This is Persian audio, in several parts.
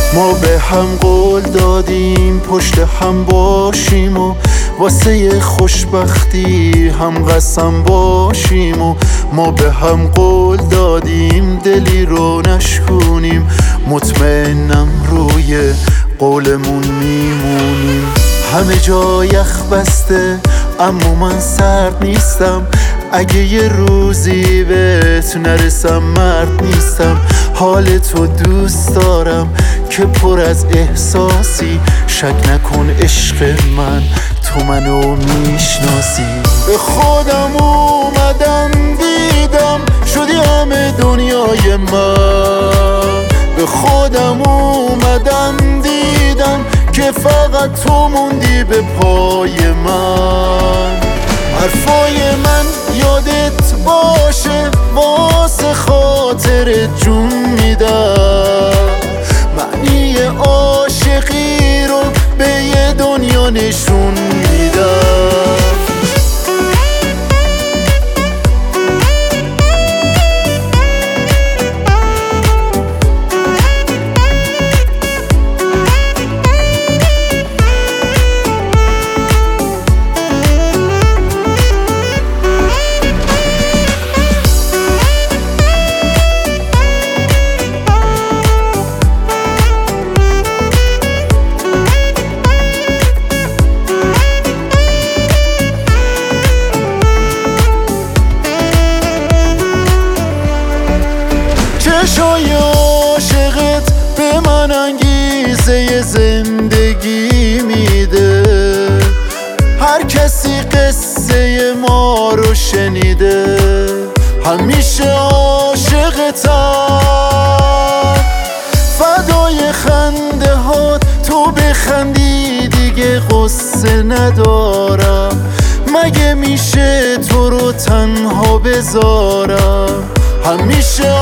ما به هم قول دادیم پشت هم باشیم و واسه خوشبختی هم قسم باشیم و ما به هم قول دادیم دلی رو نشکونیم، مطمئنم روی قولمون میمونیم. همه جا یخ بسته اما من سرد نیستم، اگه یه روزی بهت نرسم مرد نیستم. حال تو دوست دارم که پر از احساسی، شک نکن عشق من تو منو میشناسی. به خودم اومدم دیدم شدی همه دنیای من، به خودم اومدم دیدم که فقط تو موندی به پای من. حرفای من یادت باشه واسه خاطر جون میدم، معنی عاشقی رو به یه دنیا نشون میدم. چشای عاشقت به من انگیزه زندگی میده، هر کسی قصه ما رو شنیده. همیشه عاشقتم، فدای خنده هات، تو بخندی دیگه قصه ندارم. مگه میشه تو رو تنها بذارم؟ همیشه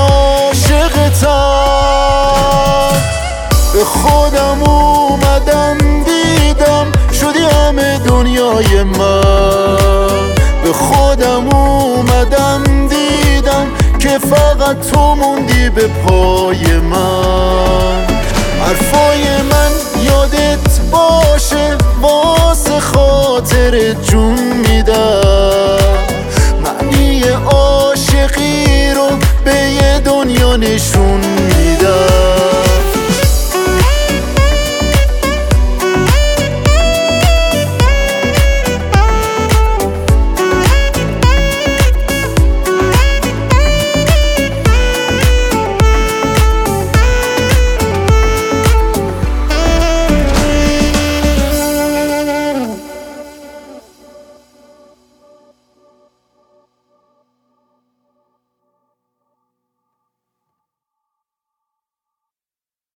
عاشقتم، به خودم اومدم دیدم شدی همه دنیای من. به خودم اومدم دیدم که فقط تو موندی به پای من. حرفای من یادت باشه واسه خاطر جون میدم، معنی عاشقی رو به یه دنیا نشون